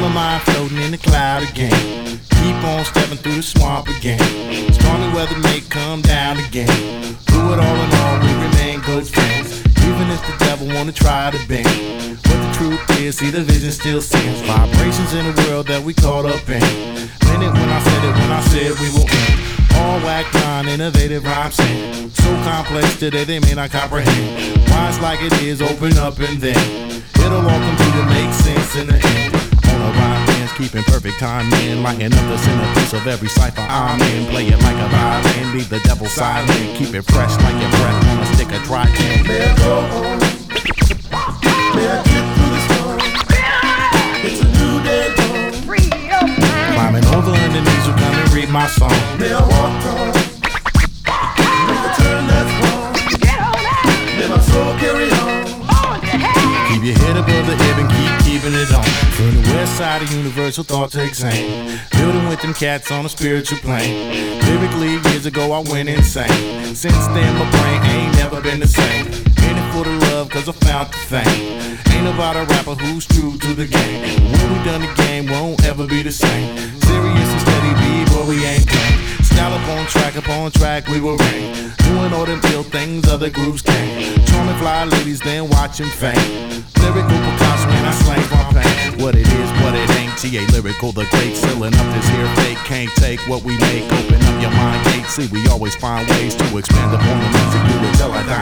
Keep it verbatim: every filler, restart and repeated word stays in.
my mind floating in the cloud again. Keep on stepping through the swamp again. Stormy weather may come down again. Through it all in all, we remain good friends. Even if the devil wanna try to bend. But the truth is, see the vision still sends. Vibrations in the world that we caught up in. Meant it when I said it, when I said we will win. All whack line, innovative rhyme saying. So complex today they may not comprehend. Why it's like it is, open up and then it'll all come to make sense in the end. On a rhyme dance, keeping perfect timing, lighting up the centerpiece of every cipher I'm in. Play it like a violin, leave the devil silent. Keep it fresh like your breath on a stick of dry can. May I go on? May I get through the storm? It's a new day dawn. Climbing over underneath, so come and read my song. May I walk on? Make a turn that's wrong. May my soul carry on. Keep your head above the ebb and keep keeping it on. From the west side of universal thought takes aim. Building with them cats on a spiritual plane. Lyrically, years ago I went insane. Since then my brain ain't never been the same. In it for the love cause I found the fame. Ain't about a rapper who's true to the game. When we done the game won't ever be the same. Serious and steady beat, but we ain't playing. Style up on track, up on track, we will reign. Doing all them ill things, other groups came. Charming fly ladies, then watch them fame. Lyrical Picasso when I slang my pain. What it is, what it ain't. T A lyrical, the great. Sealing up this here fake. Can't take what we make. Open up your mind gate. See, we always find ways to expand upon the music. Do it till I die.